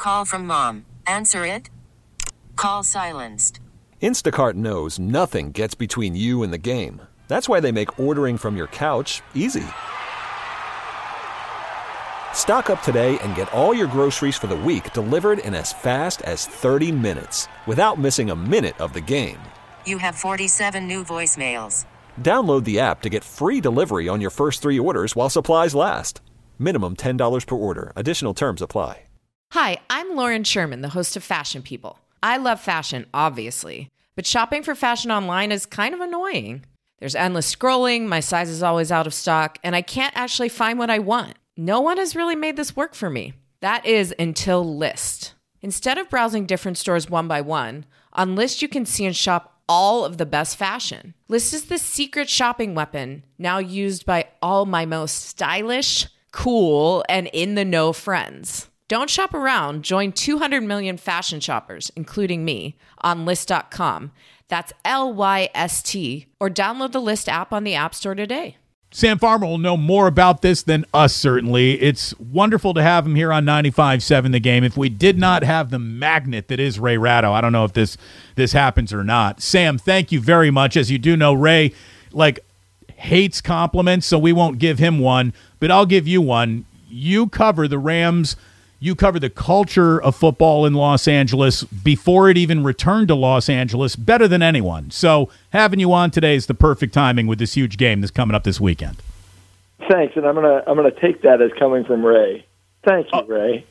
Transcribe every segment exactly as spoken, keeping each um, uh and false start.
Call from mom. Answer it. Call silenced. Instacart knows nothing gets between you and the game. That's why they make ordering from your couch easy. Stock up today and get all your groceries for the week delivered in as fast as thirty minutes without missing a minute of the game. You have forty-seven new voicemails. Download the app to get free delivery on your first three orders while supplies last. Minimum ten dollars per order. Additional terms apply. Hi, I'm Lauren Sherman, the host of Fashion People. I love fashion, obviously, but shopping for fashion online is kind of annoying. There's endless scrolling, my size is always out of stock, and I can't actually find what I want. No one has really made this work for me. That is until Lyst. Instead of browsing different stores one by one, on Lyst you can see and shop all of the best fashion. Lyst is the secret shopping weapon now used by all my most stylish, cool, and in-the-know friends. Don't shop around. Join two hundred million fashion shoppers, including me, on Lyst dot com. That's L Y S T. Or download the Lyst app on the App Store today. Sam Farmer will know more about this than us, certainly. It's wonderful to have him here on ninety-five seven The Game. If we did not have the magnet that is Ray Ratto, I don't know if this this happens or not. Sam, thank you very much. As you do know, Ray, like, hates compliments, so we won't give him one, but I'll give you one. You cover the Rams. You cover the culture of football in Los Angeles before it even returned to Los Angeles better than anyone. So having you on today is the perfect timing with this huge game that's coming up this weekend. Thanks, and I'm gonna I'm gonna take that as coming from Ray. Thank you, oh. Ray.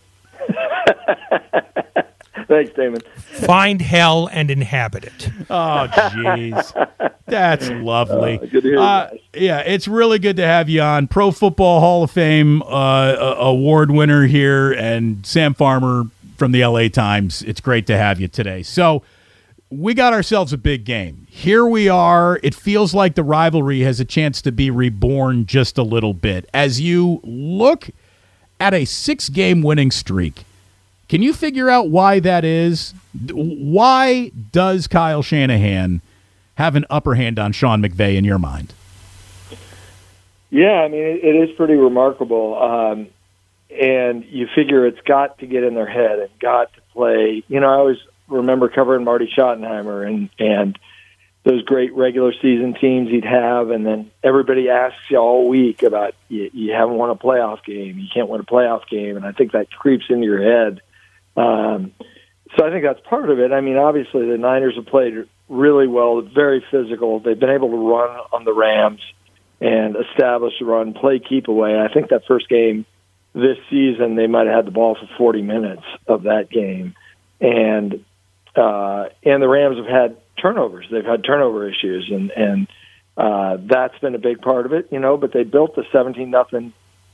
Thanks, Damon. Find hell and inhabit it. Oh, jeez. That's lovely. Uh, good to hear uh, you yeah, it's really good to have you on. Pro Football Hall of Fame uh, award winner here, and Sam Farmer from the L A Times. It's great to have you today. So we got ourselves a big game. Here we are. It feels like the rivalry has a chance to be reborn just a little bit. As you look at a six-game winning streak, can you figure out why that is? Why does Kyle Shanahan have an upper hand on Sean McVay in your mind? Yeah, I mean, it, it is pretty remarkable. Um, and you figure it's got to get in their head and got to play. You know, I always remember covering Marty Schottenheimer and, and those great regular season teams he'd have, and then everybody asks you all week about, you, you haven't won a playoff game, you can't win a playoff game, and I think that creeps into your head. Um, so I think that's part of it. I mean, obviously the Niners have played really well, very physical. They've been able to run on the Rams and establish a run, play keep away. I think that first game this season, they might have had the ball for forty minutes of that game. And uh, and the Rams have had turnovers. They've had turnover issues, and, and uh, that's been a big part of it, you know, but they built the seventeen nothing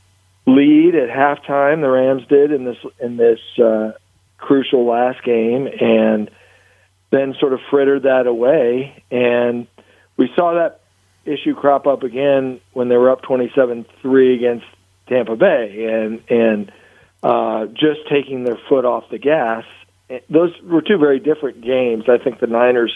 lead at halftime, the Rams did in this in this uh, crucial last game, and then sort of frittered that away. And we saw that issue crop up again when they were up twenty-seven three against Tampa Bay, and and uh, just taking their foot off the gas. Those were two very different games. I think the Niners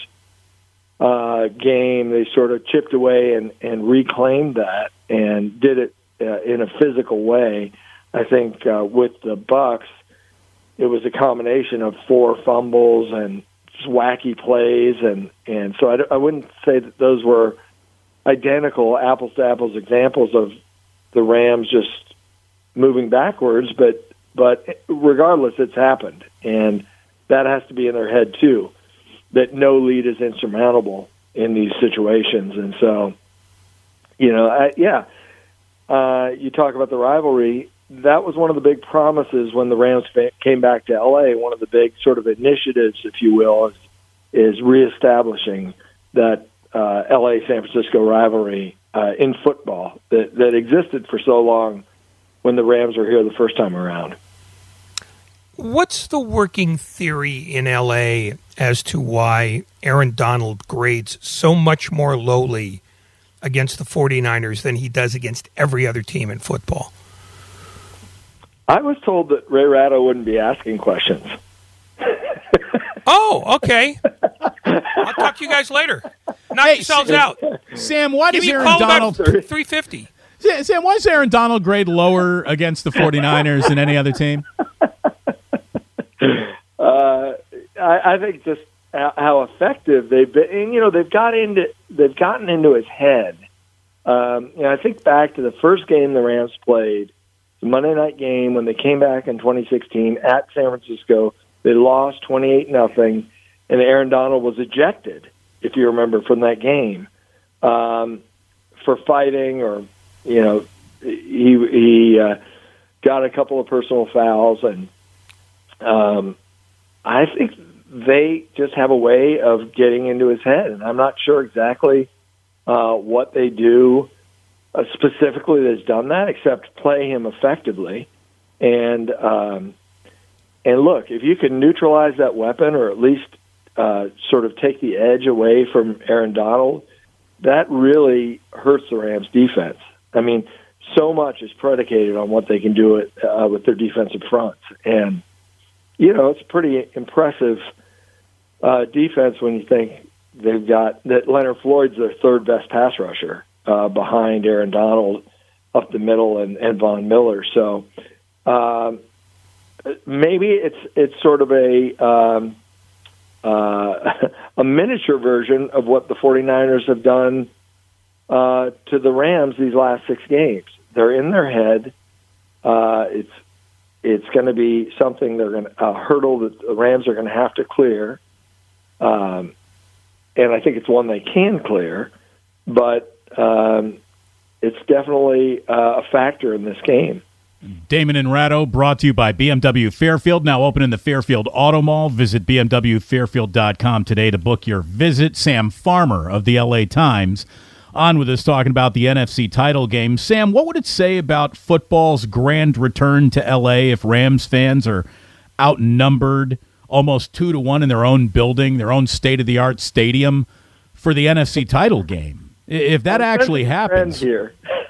uh, game, they sort of chipped away and, and reclaimed that and did it uh, in a physical way. I think uh, with the Bucks, it was a combination of four fumbles and wacky plays, and, and so I, I wouldn't say that those were identical apples-to-apples examples of the Rams just moving backwards, but but regardless, it's happened, and that has to be in their head too, that no lead is insurmountable in these situations. And so, you know, I, yeah, uh, you talk about the rivalry. That was one of the big promises when the Rams came back to L A. One of the big sort of initiatives, if you will, is, is reestablishing that uh, L A San Francisco rivalry uh, in football that, that existed for so long when the Rams were here the first time around. What's the working theory in L A as to why Aaron Donald grades so much more lowly against the 49ers than he does against every other team in football? I was told that Ray Ratto wouldn't be asking questions. Oh, okay. I'll talk to you guys later. Knock Hey, yourselves Sam, out. Sam, why Give does me a Aaron call Donald about three fifty. Sam, why does Aaron Donald grade lower against the 49ers than any other team? I, I think just how effective they've been. And, you know, they've got into they've gotten into his head. Um, you know, I think back to the first game the Rams played, the Monday night game when they came back in twenty sixteen at San Francisco. They lost twenty-eight nothing, and Aaron Donald was ejected, if you remember, from that game um, for fighting, or you know, he he uh, got a couple of personal fouls, and um, I think they just have a way of getting into his head, and I'm not sure exactly uh, what they do uh, specifically that's done that, except play him effectively. And um, and look, if you can neutralize that weapon, or at least uh, sort of take the edge away from Aaron Donald, that really hurts the Rams' defense. I mean, so much is predicated on what they can do it, uh, with their defensive front, and you know, it's pretty impressive uh, defense when you think they've got that Leonard Floyd's their third best pass rusher uh, behind Aaron Donald up the middle and, and Von Miller. So um, maybe it's it's sort of a um, uh, a miniature version of what the 49ers have done uh, to the Rams these last six games. They're in their head. Uh, it's It's going to be something they're going to a hurdle that the Rams are going to have to clear, um, and I think it's one they can clear. But um, it's definitely uh, a factor in this game. Damon and Ratto, brought to you by B M W Fairfield. Now open in the Fairfield Auto Mall. Visit b m w fairfield dot com today to book your visit. Sam Farmer of the L A Times on with us talking about the N F C title game. Sam, what would it say about football's grand return to L A if Rams fans are outnumbered almost two to one in their own building, their own state-of-the-art stadium for the N F C title game? If that I'm actually happens here,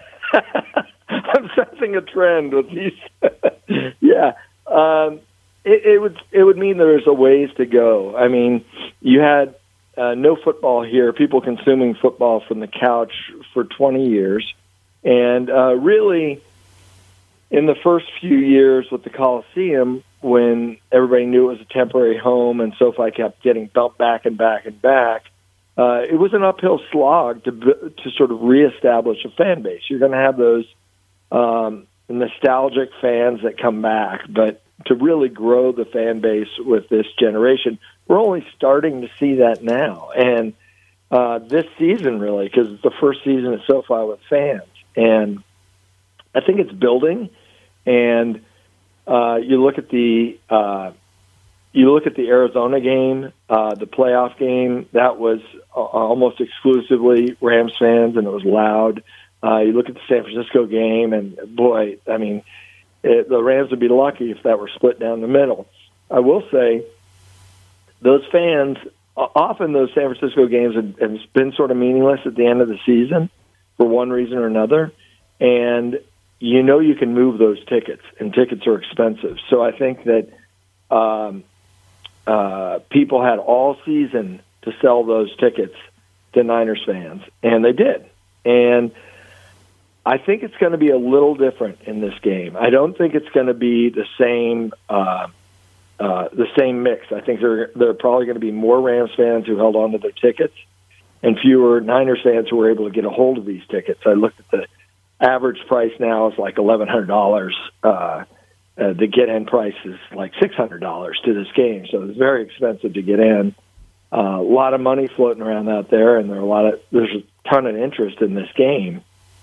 I'm sensing a trend with these. yeah, um, it, it would it would mean there's a ways to go. I mean, you had. Uh, no football here, people consuming football from the couch for twenty years. And uh, really, in the first few years with the Coliseum, when everybody knew it was a temporary home and SoFi kept getting bumped back and back and back, uh, it was an uphill slog to to sort of reestablish a fan base. You're going to have those um, nostalgic fans that come back, but to really grow the fan base with this generation, we're only starting to see that now. And uh, this season, really, because it's the first season at SoFi with fans. And I think it's building. And uh, you look at the uh, you look at the Arizona game, uh, the playoff game, that was uh, almost exclusively Rams fans, and it was loud. Uh, you look at the San Francisco game, and boy, I mean, it, the Rams would be lucky if that were split down the middle. I will say, those fans, often those San Francisco games have, have been sort of meaningless at the end of the season for one reason or another. And you know you can move those tickets, and tickets are expensive. So I think that um, uh, people had all season to sell those tickets to Niners fans, and they did. And I think it's going to be a little different in this game. I don't think it's going to be the same uh, uh, the same mix. I think there there are probably going to be more Rams fans who held on to their tickets and fewer Niners fans who were able to get a hold of these tickets. I looked at the average price now is like eleven hundred dollars. Uh, uh, the get-in price is like six hundred dollars to this game, so it's very expensive to get in. Uh, a lot of money floating around out there, and there are a lot of there's a ton of interest in this game.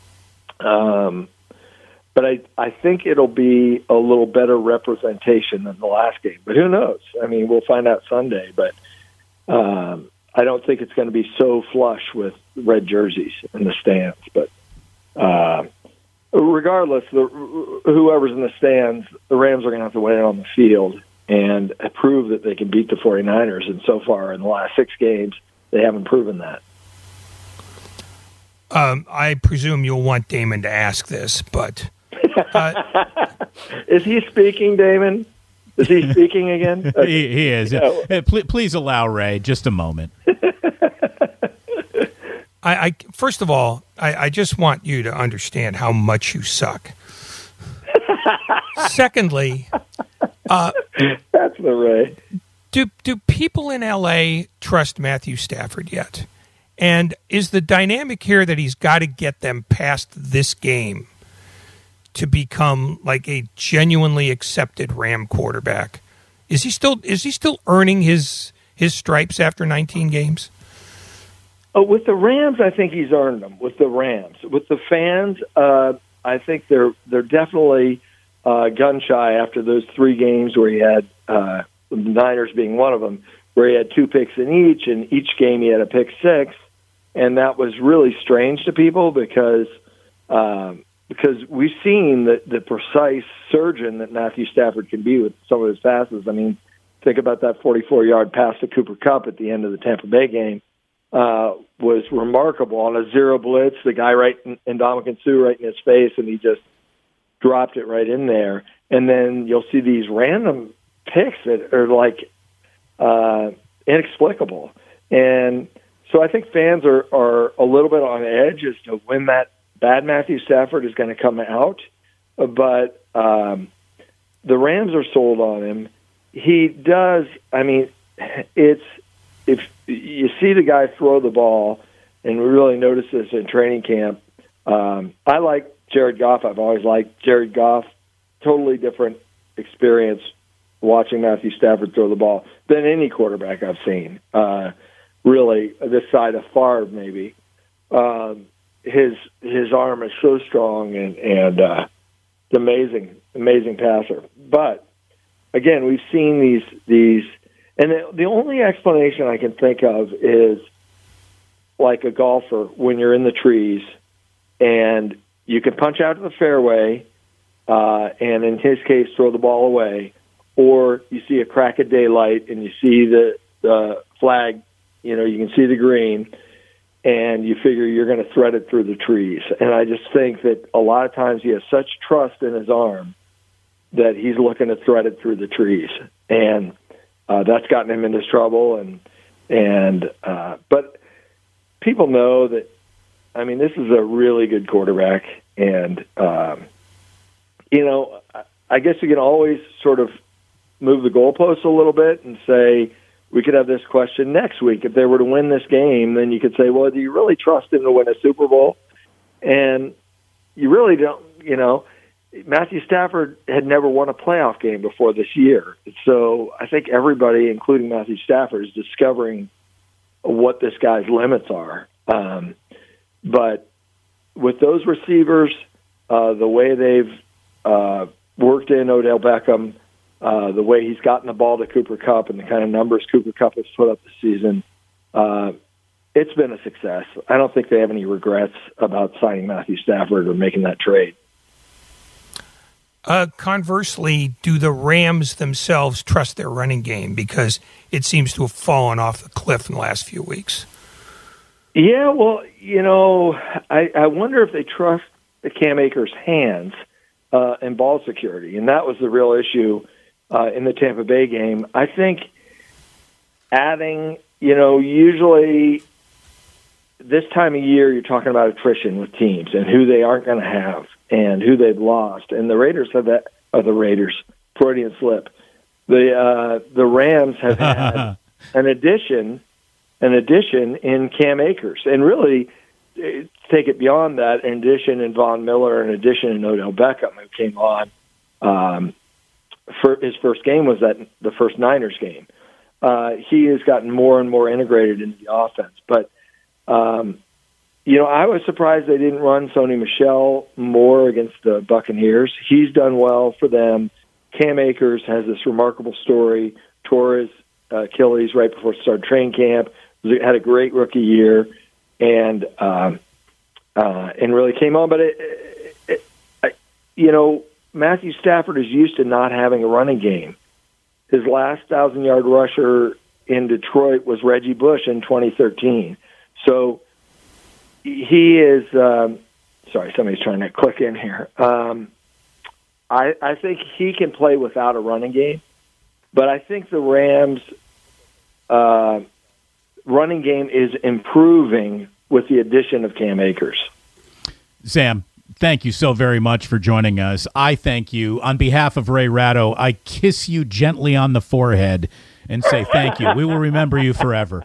Um, but I, I think it'll be a little better representation than the last game. But who knows? I mean, we'll find out Sunday. But um, I don't think it's going to be so flush with red jerseys in the stands. But uh, regardless, the, whoever's in the stands, the Rams are going to have to win it on the field and prove that they can beat the 49ers. And so far in the last six games, they haven't proven that. Um, I presume you'll want Damon to ask this, but... Uh, is he speaking, Damon? Is he speaking again? Okay. he, he is. No. Uh, please, please allow Ray just a moment. I, I First of all, I, I just want you to understand how much you suck. Secondly... Uh, That's the Ray. Do do people in L A trust Matthew Stafford yet? And is the dynamic here that he's got to get them past this game to become like a genuinely accepted Ram quarterback? Is he still is he still earning his his stripes after nineteen games? Oh, with the Rams, I think he's earned them. With the Rams, with the fans, uh, I think they're they're definitely uh, gun shy after those three games where he had uh, the Niners being one of them, where he had two picks in each, and each game he had a pick six, and that was really strange to people because um, because we've seen the, the precise surgeon that Matthew Stafford can be with some of his passes. I mean, think about that forty-four-yard pass to Cooper Kupp at the end of the Tampa Bay game. Uh, was remarkable on a zero blitz. The guy right in, in Ndamukong Suh right in his face, and he just dropped it right in there. And then you'll see these random picks that are like uh, inexplicable. And so I think fans are, are a little bit on edge as to when that bad Matthew Stafford is going to come out. But um, the Rams are sold on him. He does, I mean, it's, if you see the guy throw the ball, and we really notice this in training camp, um, I like Jared Goff. I've always liked Jared Goff. Totally different experience watching Matthew Stafford throw the ball than any quarterback I've seen. Uh, really, this side of Favre, maybe. Um, his his arm is so strong and and uh, it's amazing, amazing passer. But again, we've seen these these. And the, the only explanation I can think of is like a golfer when you're in the trees and you can punch out to the fairway uh, and in his case throw the ball away, or you see a crack of daylight and you see the, the flag, you know, you can see the green and you figure you're going to thread it through the trees. And I just think that a lot of times he has such trust in his arm that he's looking to thread it through the trees. And Uh, that's gotten him into trouble, and and uh, but people know that. I mean, this is a really good quarterback, and um, you know, I guess you can always sort of move the goalposts a little bit and say we could have this question next week. If they were to win this game, then you could say, well, do you really trust him to win a Super Bowl? And you really don't. You know. Matthew Stafford had never won a playoff game before this year. So I think everybody, including Matthew Stafford, is discovering what this guy's limits are. Um, but with those receivers, uh, the way they've uh, worked in Odell Beckham, uh, the way he's gotten the ball to Cooper Kupp and the kind of numbers Cooper Kupp has put up this season, uh, it's been a success. I don't think they have any regrets about signing Matthew Stafford or making that trade. Uh, conversely, do the Rams themselves trust their running game? Because it seems to have fallen off the cliff in the last few weeks. Yeah, well, you know, I, I wonder if they trust the Cam Akers' hands uh, and ball security, and that was the real issue uh, in the Tampa Bay game. I think adding, you know, usually this time of year you're talking about attrition with teams and who they aren't going to have and who they've lost. And the Raiders have that, or the Raiders, Freudian slip. The uh, the Rams have had an addition, an addition in Cam Akers. And really, take it beyond that, an addition in Von Miller, an addition in Odell Beckham, who came on. Um, for his first game was that the first Niners game. Uh, he has gotten more and more integrated into the offense. But, um, you know, I was surprised they didn't run Sony Michel more against the Buccaneers. He's done well for them. Cam Akers has this remarkable story. Tore his uh, Achilles right before start training camp. Had a great rookie year, and um, uh, and really came on. But it, it, it, you know, Matthew Stafford is used to not having a running game. His last thousand-yard rusher in Detroit was Reggie Bush in twenty thirteen. So he is. Um, sorry, somebody's trying to click in here. Um, I, I think he can play without a running game, but I think the Rams' uh, running game is improving with the addition of Cam Akers. Sam, thank you so very much for joining us. I thank you. On behalf of Ray Ratto, I kiss you gently on the forehead and say thank you. We will remember you forever.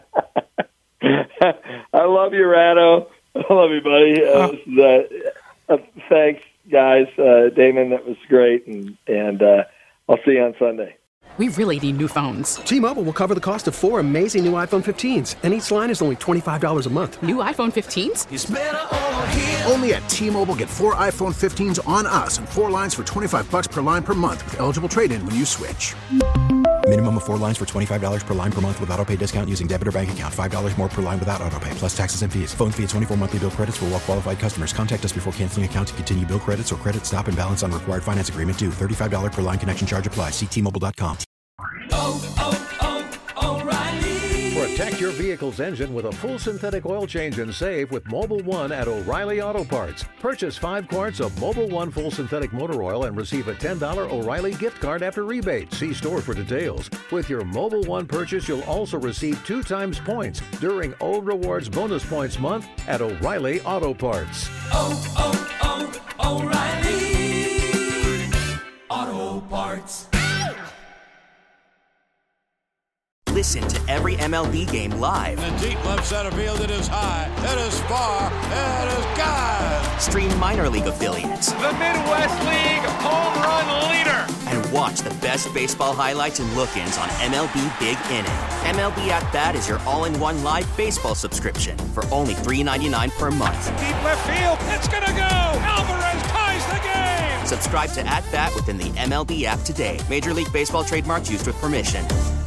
I love you, Ratto. I love you, buddy. Uh, this is, uh, uh, thanks, guys. Uh, Damon, that was great, and, and uh, I'll see you on Sunday. We really need new phones. T-Mobile will cover the cost of four amazing new iPhone fifteens, and each line is only twenty-five dollars a month. New iPhone fifteens? It's better over here. Only at T-Mobile, get four iPhone fifteens on us and four lines for twenty-five dollars per line per month with eligible trade-in when you switch. Minimum of four lines for twenty-five dollars per line per month with autopay discount using debit or bank account. five dollars more per line without autopay, plus taxes and fees. Phone fee at twenty-four monthly bill credits for well qualified customers. Contact us before canceling account to continue bill credits or credit stop and balance on required finance agreement due. thirty-five dollars per line connection charge applies. See T Mobile dot com. Oh, oh, oh, O'Reilly. Protect your vehicle's engine with a full synthetic oil change and save with Mobil one at O'Reilly Auto Parts. Purchase five quarts of Mobil one full synthetic motor oil and receive a ten dollars O'Reilly gift card after rebate. See store for details. With your Mobil one purchase, you'll also receive two times points during O Rewards Bonus Points Month at O'Reilly Auto Parts. Oh, oh, oh, O'Reilly Auto Parts. Listen to every M L B game live. In the deep left center field, it is high, it is far, it is gone. Stream minor league affiliates. The Midwest League home run leader. And watch the best baseball highlights and look-ins on M L B Big Inning. M L B At Bat is your all-in-one live baseball subscription for only three dollars and ninety-nine cents per month. Deep left field, it's gonna go. Alvarez ties the game. Subscribe to At Bat within the M L B app today. Major League Baseball trademarks used with permission.